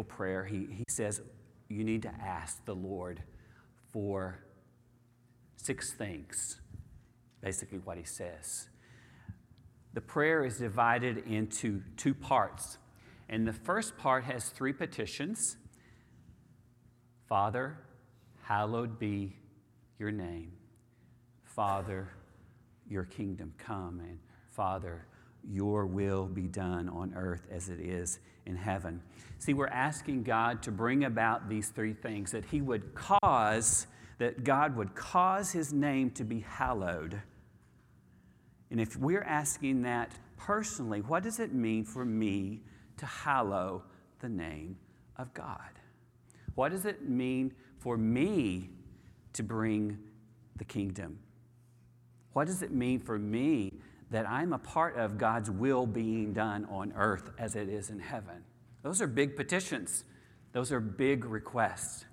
beautiful prayer. He says you need to ask the Lord for 6 things, basically what he says. The prayer is divided into 2 parts. And the first part has 3 petitions. Father, hallowed be your name. Father, your kingdom come. And Father, your will be done on earth as it is in heaven. See, we're asking God to bring about these 3 things, that God would cause his name to be hallowed. And if we're asking that personally, what does it mean for me to hallow the name of God? What does it mean for me to bring the kingdom? What does it mean for me that I'm a part of God's will being done on earth as it is in heaven? Those are big petitions. Those are big requests.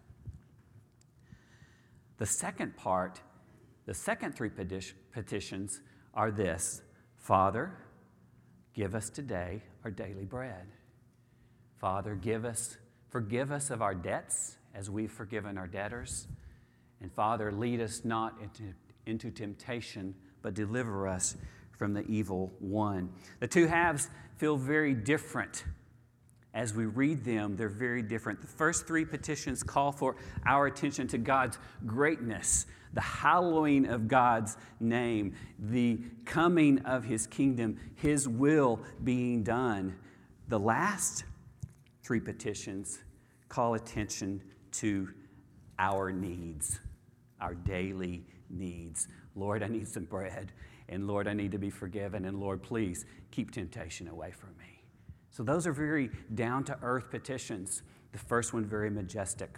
The second part, the second 3 petitions are this: Father, give us today our daily bread. Father, forgive us of our debts as we've forgiven our debtors. And Father, lead us not into temptation, but deliver us from the evil one. The 2 halves feel very different. As we read them, they're very different. The first 3 petitions call for our attention to God's greatness, the hallowing of God's name, the coming of his kingdom, his will being done. The last 3 petitions call attention to our needs, our daily needs. Lord, I need some bread. And Lord, I need to be forgiven. And Lord, please keep temptation away from me. So those are very down-to-earth petitions. The first one, very majestic.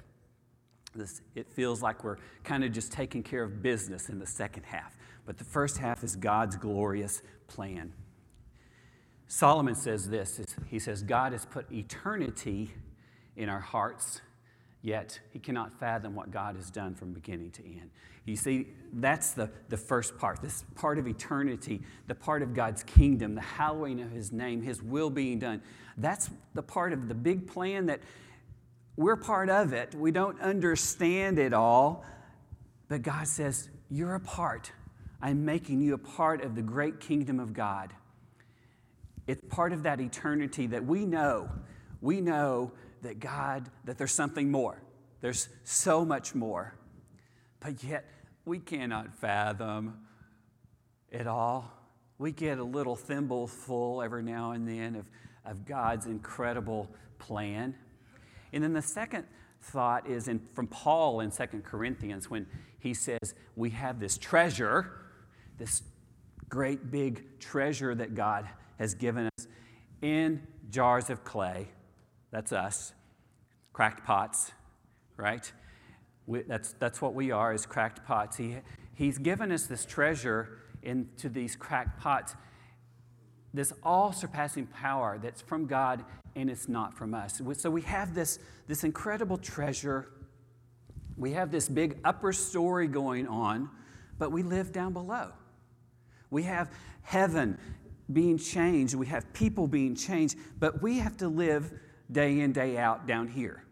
It feels like we're kind of just taking care of business in the second half. But the first half is God's glorious plan. Solomon says this. He says, God has put eternity in our hearts, yet he cannot fathom what God has done from beginning to end. You see, that's the first part, this part of eternity, the part of God's kingdom, the hallowing of his name, his will being done. That's the part of the big plan that we're part of it. We don't understand it all, but God says, you're a part. I'm making you a part of the great kingdom of God. It's part of that eternity that we know. We know that that there's something more. There's so much more. But yet, we cannot fathom it all. We get a little thimbleful every now and then of God's incredible plan. And then the second thought is from Paul in 2 Corinthians when he says, we have this treasure, this great big treasure that God has given us in jars of clay. That's us, cracked pots, right? That's what we are, is cracked pots. He's given us this treasure into these cracked pots, this all-surpassing power that's from God and it's not from us. So we have this incredible treasure. We have this big upper story going on, but we live down below. We have heaven being changed. We have people being changed, but we have to live day in, day out down here.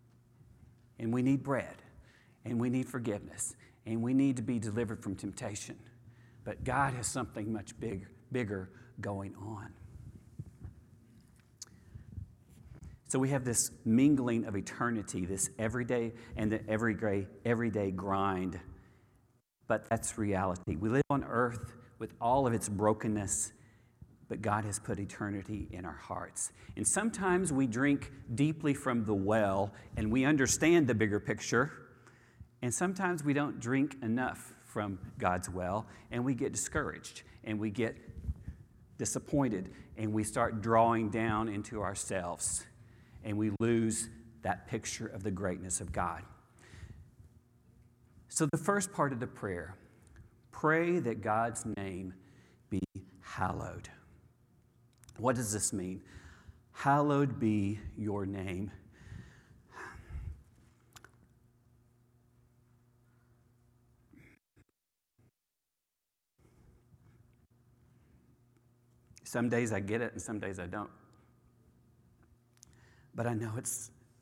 And we need bread. And we need forgiveness. And we need to be delivered from temptation. But God has something much bigger going on. So we have this mingling of eternity, this everyday and the everyday grind. But that's reality. We live on earth with all of its brokenness, but God has put eternity in our hearts. And sometimes we drink deeply from the well and we understand the bigger picture. And sometimes we don't drink enough from God's well and we get discouraged and we get disappointed and we start drawing down into ourselves and we lose that picture of the greatness of God. So the first part of the prayer, pray that God's name be hallowed. What does this mean? Hallowed be your name. Some days I get it and some days I don't. But I know it's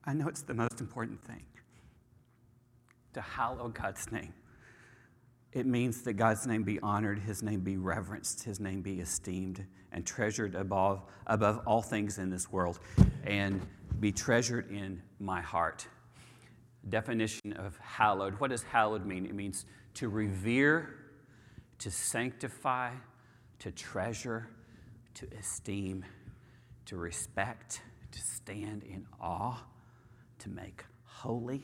I know it's the most important thing. To hallow God's name. It means that God's name be honored, His name be reverenced, His name be esteemed and treasured above all things in this world, and be treasured in my heart. Definition of hallowed. What does hallowed mean? It means to revere, to sanctify, to treasure, to esteem, to respect, to stand in awe, to make holy.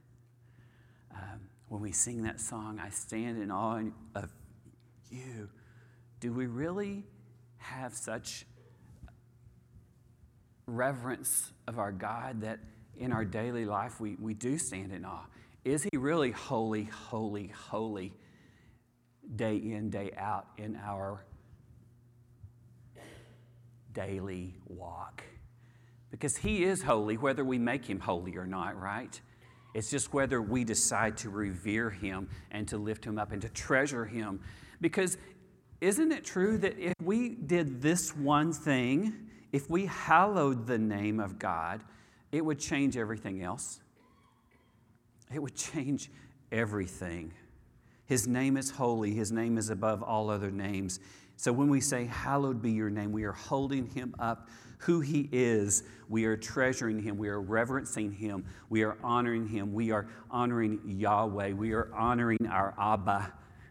When we sing that song, I stand in awe of you, do we really have such reverence of our God that in our daily life we do stand in awe? Is He really holy, holy, holy, day in, day out in our daily walk? Because He is holy, whether we make Him holy or not, right? It's just whether we decide to revere Him and to lift Him up and to treasure Him. Because isn't it true that if we did this one thing, if we hallowed the name of God, it would change everything else? It would change everything. His name is holy. His name is above all other names. So when we say, hallowed be your name, we are holding Him up, who He is. We are treasuring Him. We are reverencing Him. We are honoring Him. We are honoring Yahweh. We are honoring our Abba.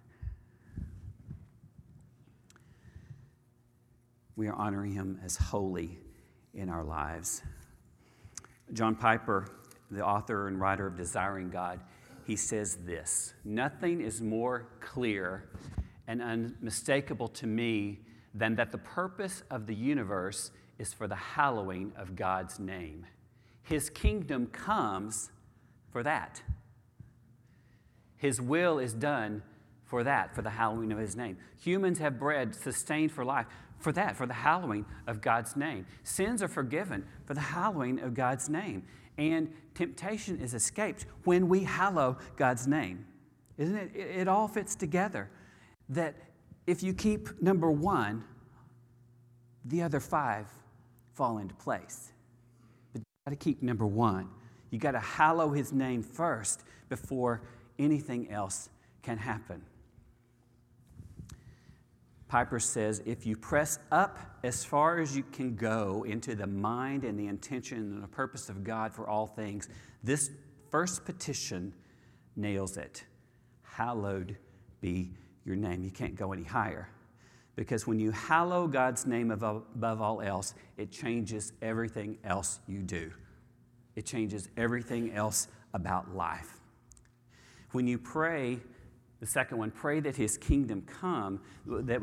We are honoring Him as holy in our lives. John Piper, the author and writer of Desiring God, he says this: nothing is more clear and unmistakable to me than that the purpose of the universe is for the hallowing of God's name. His kingdom comes for that. His will is done for that, for the hallowing of His name. Humans have bread sustained for life for that, for the hallowing of God's name. Sins are forgiven for the hallowing of God's name. And temptation is escaped when we hallow God's name. Isn't it? It all fits together. That if you keep number one, the other five fall into place. But you've got to keep number one. You've got to hallow His name first before anything else can happen. Piper says, if you press up as far as you can go into the mind and the intention and the purpose of God for all things, this first petition nails it. Hallowed be your name. You can't go any higher. Because when you hallow God's name above all else, it changes everything else you do. It changes everything else about life. When you pray, the second one, pray that His kingdom come, that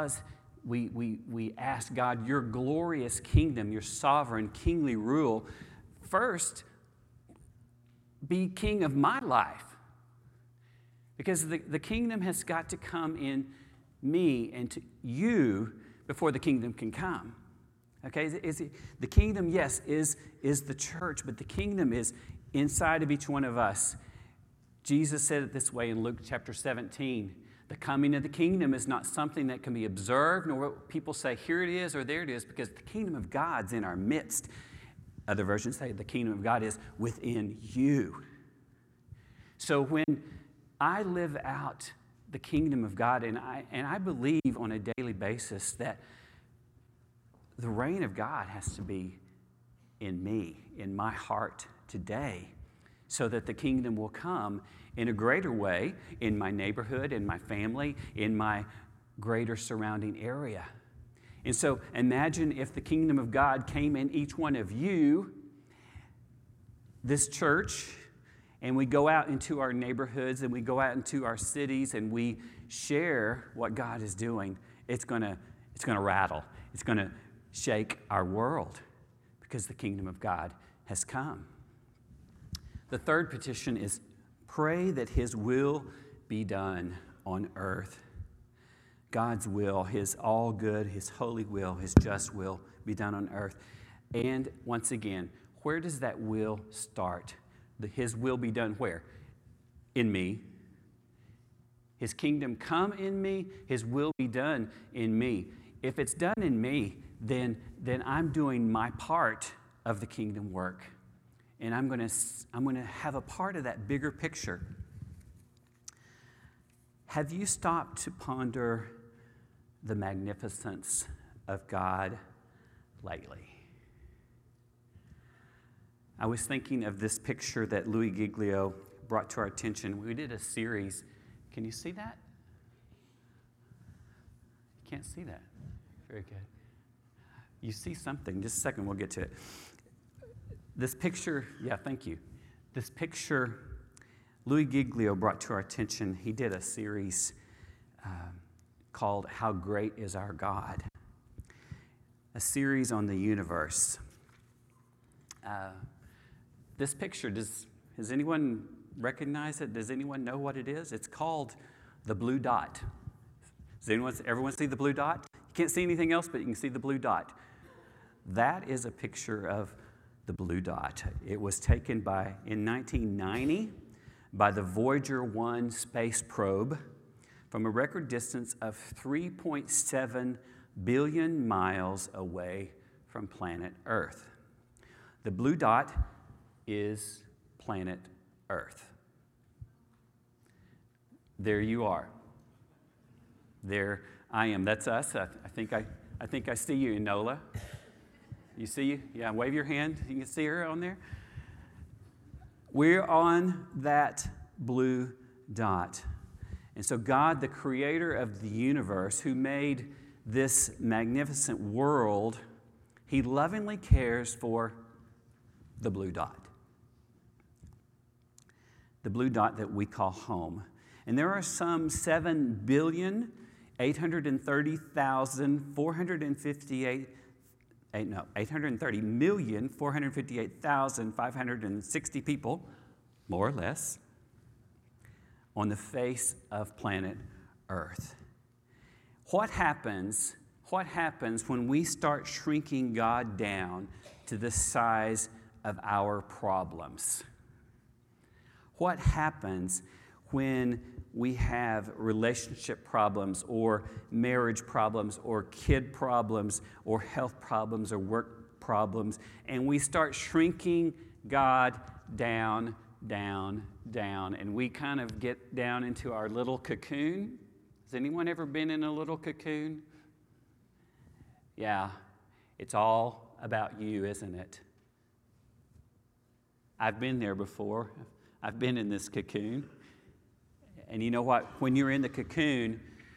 we ask God, your glorious kingdom, your sovereign kingly rule, first be king of my life. Because the kingdom has got to come in me and to you before the kingdom can come. Okay, the kingdom, yes, is the church, but the kingdom is inside of each one of us. Jesus said it this way in Luke chapter 17. The coming of the kingdom is not something that can be observed, nor what people say, here it is or there it is, because the kingdom of God's in our midst. Other versions say the kingdom of God is within you. So when I live out the kingdom of God, and I believe on a daily basis that the reign of God has to be in me, in my heart today, so that the kingdom will come in a greater way in my neighborhood, in my family, in my greater surrounding area. And so imagine if the kingdom of God came in each one of you, this church, and we go out into our neighborhoods and we go out into our cities and we share what God is doing. It's going to rattle. It's going to shake our world because the kingdom of God has come. The third petition is pray that His will be done on earth. God's will, His all good, His holy will, His just will be done on earth. And once again, where does that will start? His will be done where? In me. His kingdom come in me. His will be done in me. If it's done in me, then I'm doing my part of the kingdom work. and I'm going to have a part of that bigger picture. Have you stopped to ponder the magnificence of God lately? I was thinking of this picture that Louis Giglio brought to our attention. We did a series. Can you see that? You can't see that. Very good. You see something. Just a second, we'll get to it. This picture, yeah, thank you. This picture Louis Giglio brought to our attention. He did a series called How Great Is Our God? A series on the universe. This picture, does anyone recognize it? Does anyone know what it is? It's called the blue dot. Does everyone see the blue dot? You can't see anything else, but you can see the blue dot. That is a picture of the blue dot. It was taken in 1990 by the Voyager 1 space probe from a record distance of 3.7 billion miles away from planet Earth. The blue dot is planet Earth. There you are. There I am. That's us. I think I see you, Enola. You see you? Yeah, wave your hand. You can see her on there. We're on that blue dot. And so God, the creator of the universe, who made this magnificent world, he lovingly cares for the blue dot. The blue dot that we call home. And there are some 830,458,560 people, more or less, on the face of planet Earth. What happens when we start shrinking God down to the size of our problems? What happens when we have relationship problems or marriage problems or kid problems or health problems or work problems, and we start shrinking God down, and we kind of get down into our little cocoon? Has anyone ever been in a little cocoon? Yeah, it's all about you, isn't it? I've been there before. I've been in this cocoon. And you know what? When you're in the cocoon,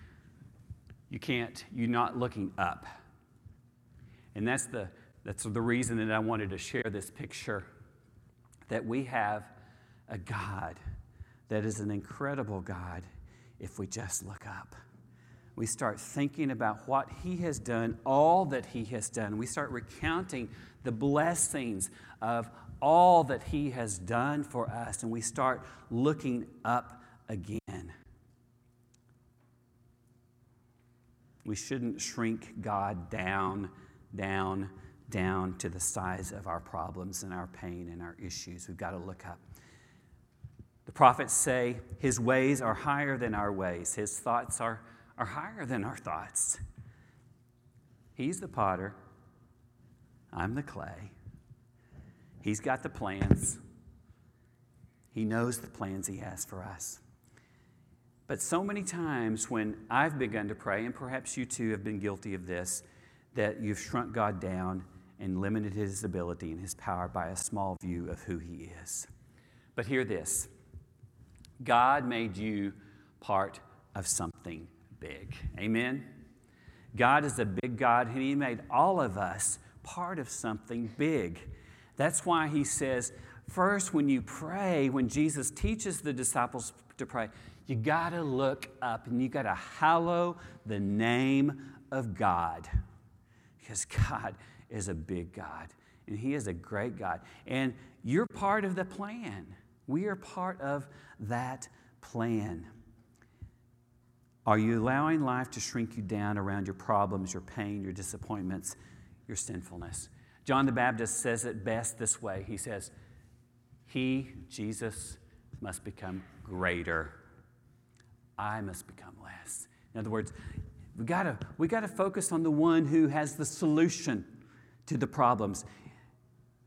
you're not looking up. And that's the reason that I wanted to share this picture, that we have a God that is an incredible God if we just look up. We start thinking about what He has done, all that He has done. We start recounting the blessings of all that He has done for us, and we start looking up again. We shouldn't shrink God down to the size of our problems and our pain and our issues. We've got to look up. The prophets say His ways are higher than our ways. His thoughts are higher than our thoughts. He's the potter. I'm the clay. He's got the plans. He knows the plans He has for us. But so many times when I've begun to pray, and perhaps you too have been guilty of this, that you've shrunk God down and limited His ability and His power by a small view of who He is. But hear this. God made you part of something big. Amen? God is a big God, and He made all of us part of something big. That's why He says, first, when you pray, when Jesus teaches the disciples to pray, you got to look up and you got to hallow the name of God. Because God is a big God, and He is a great God. And you're part of the plan. We are part of that plan. Are you allowing life to shrink you down around your problems, your pain, your disappointments, your sinfulness? John the Baptist says it best this way. He says, He, Jesus, must become greater. I must become less. In other words, we gotta focus on the one who has the solution to the problems.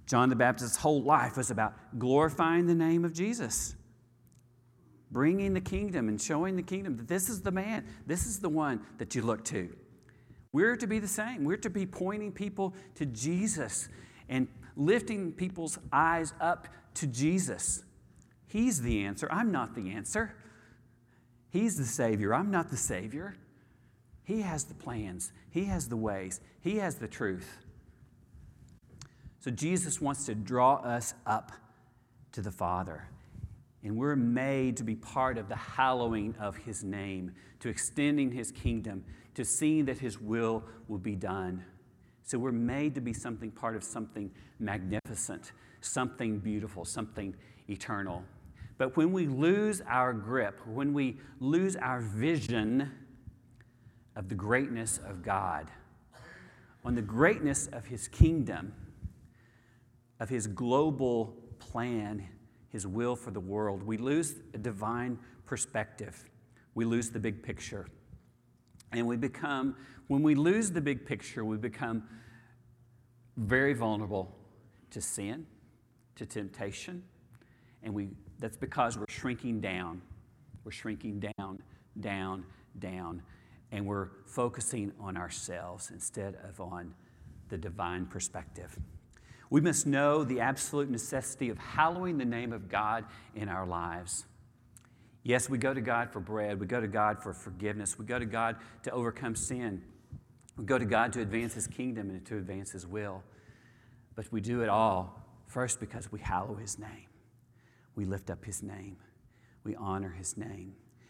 John the Baptist's whole life was about glorifying the name of Jesus, bringing the kingdom and showing the kingdom that this is the man, this is the one that you look to. We're to be the same. We're to be pointing people to Jesus and lifting people's eyes up to Jesus. He's the answer. I'm not the answer. He's the Savior. I'm not the Savior. He has the plans. He has the ways. He has the truth. So Jesus wants to draw us up to the Father. And we're made to be part of the hallowing of His name, to extending His kingdom, to seeing that His will be done. So we're made to be part of something magnificent, something beautiful, something eternal. But when we lose our grip, when we lose our vision of the greatness of God, on the greatness of His kingdom, of His global plan, His will for the world, we lose a divine perspective. We lose the big picture. And when we lose the big picture, we become very vulnerable to sin, to temptation, and that's because we're shrinking down. We're shrinking down, down, and we're focusing on ourselves instead of on the divine perspective. We must know the absolute necessity of hallowing the name of God in our lives. Yes, we go to God for bread. We go to God for forgiveness. We go to God to overcome sin. We go to God to advance His kingdom and to advance His will. But we do it all first because we hallow His name. We lift up His name. We honor His name.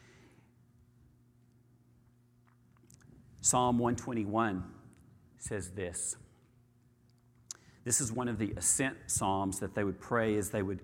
Psalm 121 says this. This is one of the ascent psalms that they would pray as the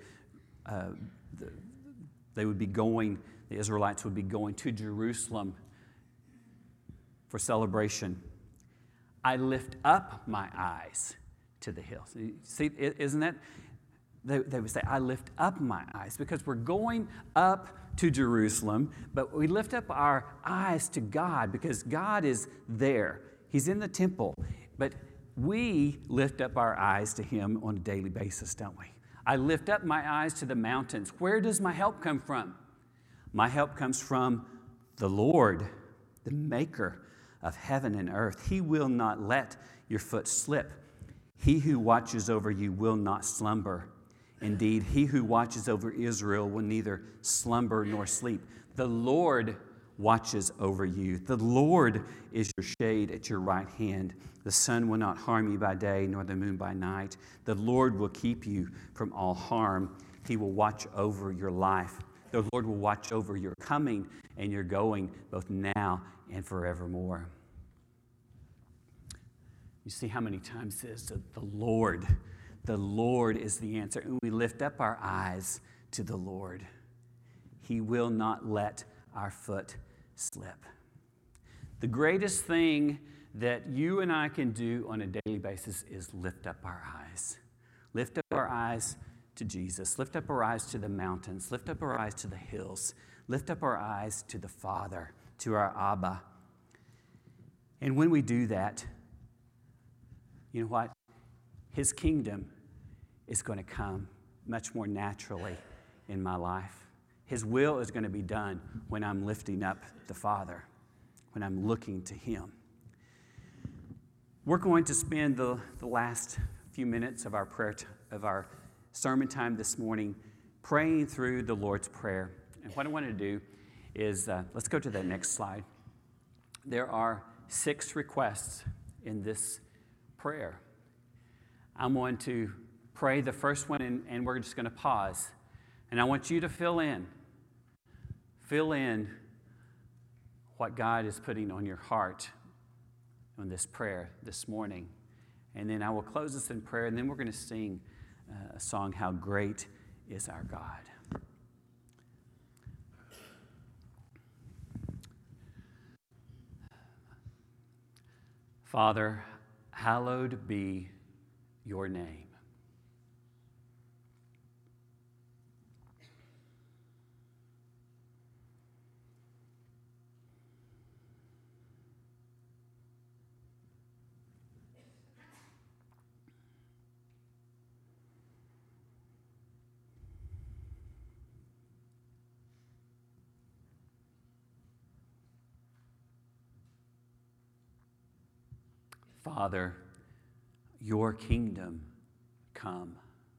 Israelites would be going to Jerusalem for celebration. I lift up my eyes to the hills. See, isn't that? They would say, I lift up my eyes, because we're going up to Jerusalem, but we lift up our eyes to God because God is there. He's in the temple, but we lift up our eyes to Him on a daily basis, don't we? I lift up my eyes to the mountains. Where does my help come from? My help comes from the Lord, the maker of heaven and earth. He will not let your foot slip. He who watches over you will not slumber. Indeed, He who watches over Israel will neither slumber nor sleep. The Lord watches over you. The Lord is your shade at your right hand. The sun will not harm you by day, nor the moon by night. The Lord will keep you from all harm. He will watch over your life. The Lord will watch over your coming and your going, both now and forevermore. You see how many times it is the Lord. The Lord is the answer. And we lift up our eyes to the Lord. He will not let our foot slip. The greatest thing that you and I can do on a daily basis is lift up our eyes. Lift up our eyes to Jesus. Lift up our eyes to the mountains. Lift up our eyes to the hills. Lift up our eyes to the Father, to our Abba. And when we do that, you know what? His kingdom is going to come much more naturally in my life. His will is going to be done when I'm lifting up the Father, when I'm looking to Him. We're going to spend the last few minutes of our sermon time this morning praying through the Lord's Prayer. And what I want to do is, let's go to that next slide. There are 6 requests in this prayer. I'm going to pray the first one, and we're just going to pause. And I want you to fill in what God is putting on your heart on this prayer this morning. And then I will close this in prayer, and then we're going to sing a song, How Great is Our God. Father, hallowed be your name. Father, your kingdom come.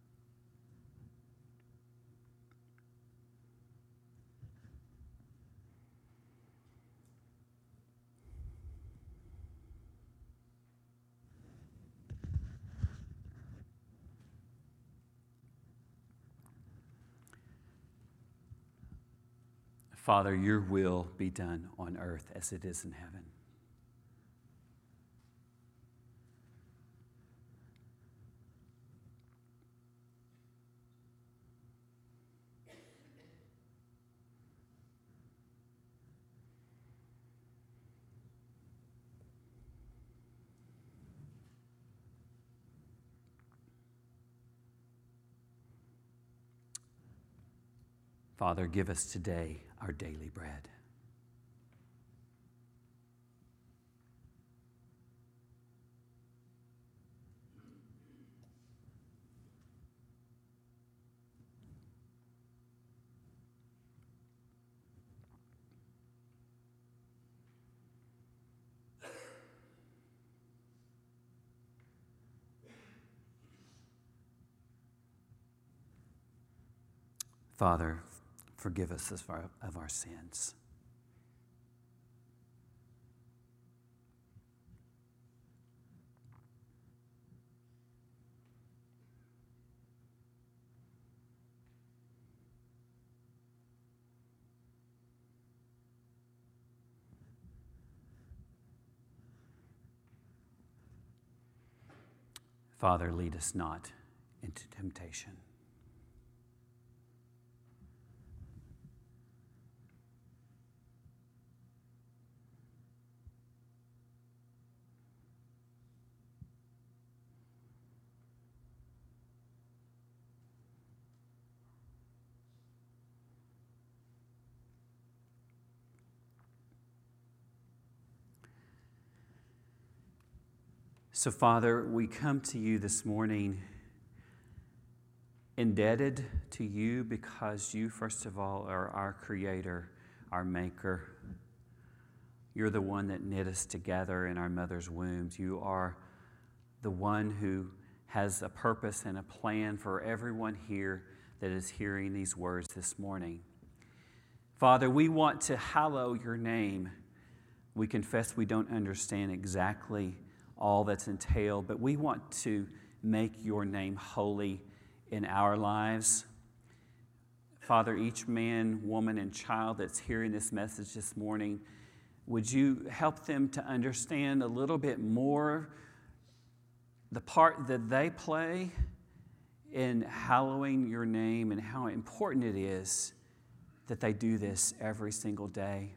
Father, your will be done on earth as it is in heaven. Father, give us today our daily bread. Father, forgive us of our sins. Father, lead us not into temptation. So, Father, we come to you this morning indebted to you because you, first of all, are our Creator, our Maker. You're the one that knit us together in our mother's wombs. You are the one who has a purpose and a plan for everyone here that is hearing these words this morning. Father, we want to hallow your name. We confess we don't understand exactly all that's entailed, but we want to make your name holy in our lives. Father, each man, woman, and child that's hearing this message this morning, would you help them to understand a little bit more the part that they play in hallowing your name and how important it is that they do this every single day.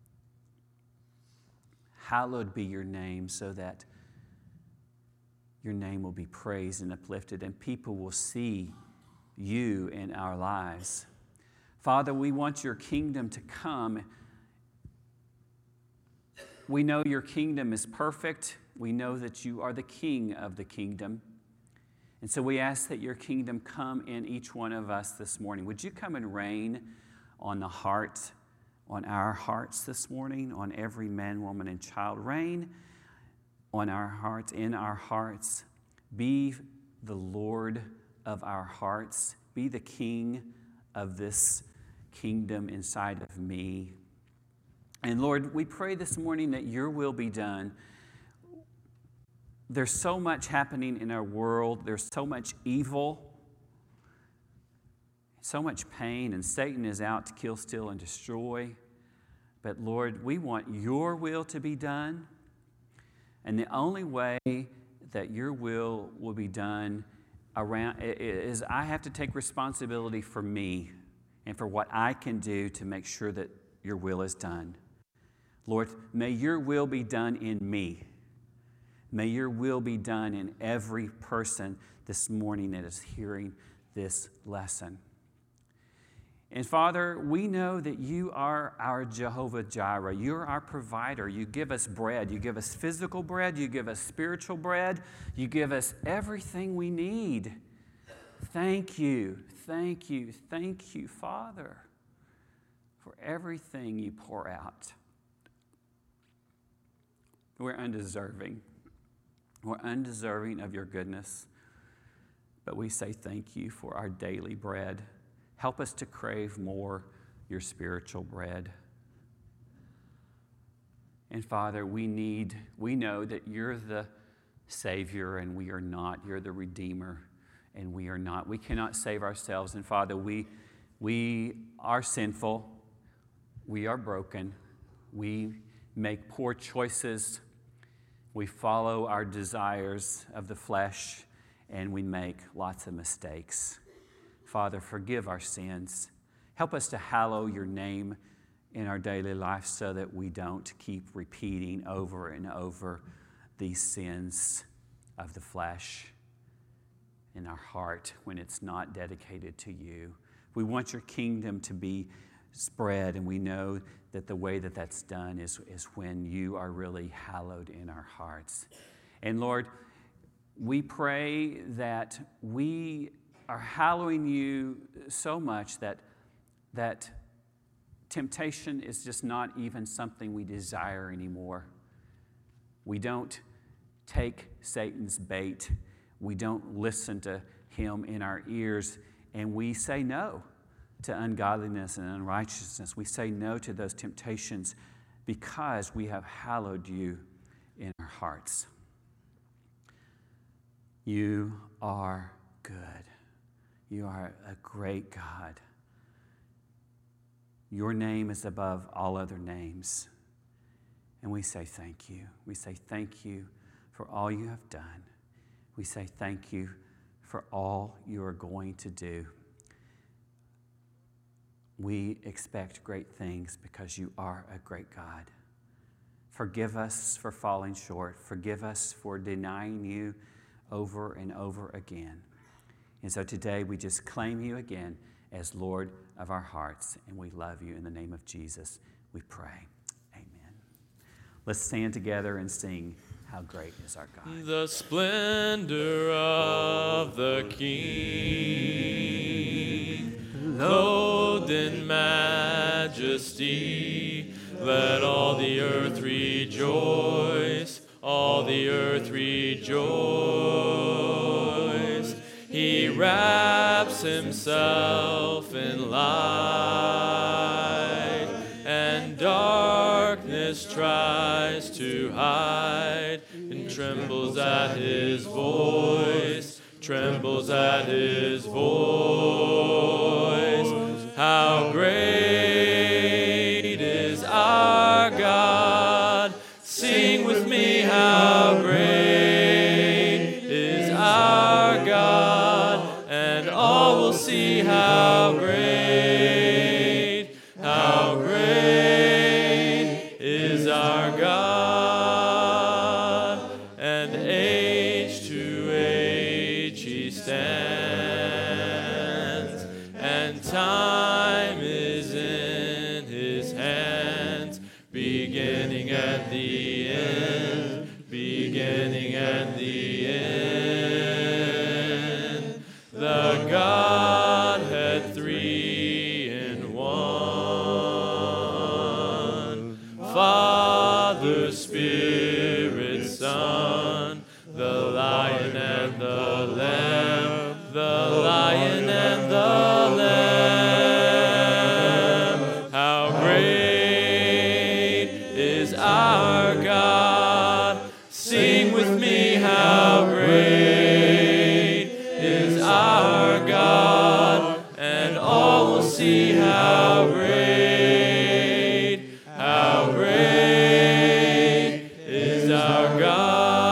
Hallowed be your name so that your name will be praised and uplifted and people will see you in our lives. Father, we want your kingdom to come. We know your kingdom is perfect. We know that you are the king of the kingdom. And so we ask that your kingdom come in each one of us this morning. Would you come and reign on the heart, on our hearts this morning, on every man, woman, and child? Reign on our hearts, in our hearts. Be the Lord of our hearts. Be the king of this kingdom inside of me. And Lord, we pray this morning that your will be done. There's so much happening in our world. There's so much evil, so much pain, and Satan is out to kill, steal, and destroy. But Lord, we want your will to be done. And the only way that your will be done around is I have to take responsibility for me and for what I can do to make sure that your will is done. Lord, may your will be done in me. May your will be done in every person this morning that is hearing this lesson. And Father, we know that you are our Jehovah Jireh. You're our provider. You give us bread. You give us physical bread. You give us spiritual bread. You give us everything we need. Thank you, thank you, thank you, Father, for everything you pour out. We're undeserving. We're undeserving of your goodness, but we say thank you for our daily bread. Help us to crave more your spiritual bread. And Father, we know that you're the Savior and we are not. You're the Redeemer and we are not. We cannot save ourselves. And Father, we are sinful. We are broken. We make poor choices. We follow our desires of the flesh, and we make lots of mistakes. Father, forgive our sins. Help us to hallow your name in our daily life so that we don't keep repeating over and over these sins of the flesh in our heart when it's not dedicated to you. We want your kingdom to be spread, and we know that the way that that's done is when you are really hallowed in our hearts. And Lord, we pray that we are hallowing you so much that temptation is just not even something we desire anymore. We don't take Satan's bait. We don't listen to him in our ears, and we say no to ungodliness and unrighteousness. We say no to those temptations because we have hallowed you in our hearts. You are good. You are a great God. Your name is above all other names. And we say thank you. We say thank you for all you have done. We say thank you for all you are going to do. We expect great things because you are a great God. Forgive us for falling short. Forgive us for denying you over and over again. And so today we just claim you again as Lord of our hearts, and we love you. In the name of Jesus, we pray. Amen. Let's stand together and sing, How Great is Our God. The splendor of the King, clothed in majesty, let all the earth rejoice, all the earth rejoice. He wraps himself in light, and darkness tries to hide, and trembles at his voice, trembles at his voice. How great is our God! Sing with me, how great is our God, and all will see how great is our God. And age to age he stands, and time is in his hands, beginning at the end, beginning at the end. The Godhead three in one, Father, Spirit, Son, the Lion and the Lamb, the Lion and the Lamb. How great is our God! Sing with me, how great is our God, and all will see how great is our God.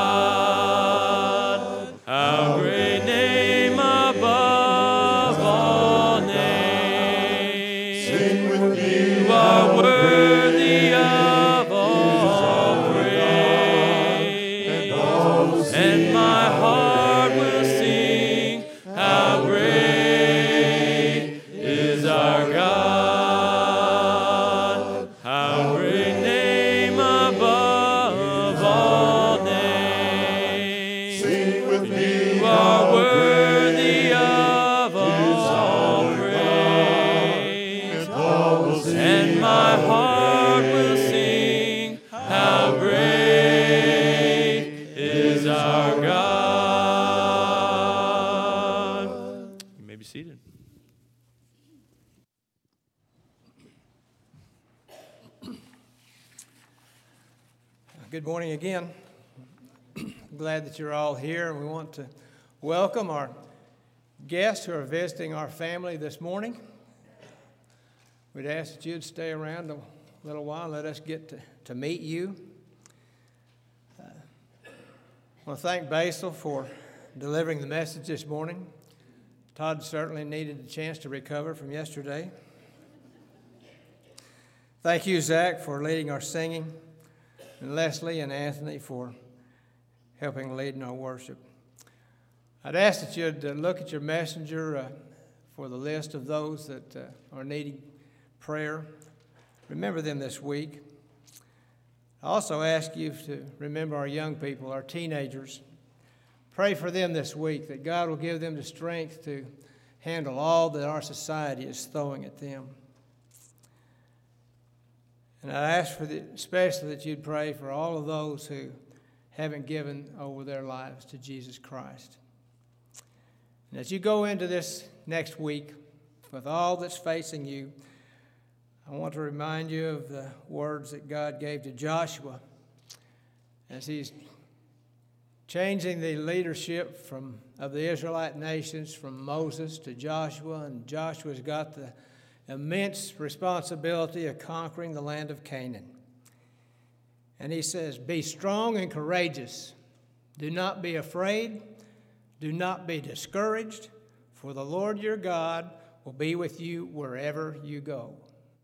Good morning again. Glad that you're all here, and we want to welcome our guests who are visiting our family this morning. We'd ask that you'd stay around a little while and let us get to meet you. I want to thank Basil for delivering the message this morning. Todd certainly needed a chance to recover from yesterday. Thank you, Zach, for leading our singing, and Leslie and Anthony for helping lead in our worship. I'd ask that you'd look at your messenger for the list of those that are needing prayer. Remember them this week. I also ask you to remember our young people, our teenagers. Pray for them this week, that God will give them the strength to handle all that our society is throwing at them. And I ask especially that you'd pray for all of those who haven't given over their lives to Jesus Christ. And as you go into this next week with all that's facing you, I want to remind you of the words that God gave to Joshua as he's changing the leadership of the Israelite nations from Moses to Joshua, and Joshua's got the immense responsibility of conquering the land of Canaan. And he says, "Be strong and courageous. Do not be afraid. Do not be discouraged, for the Lord your God will be with you wherever you go."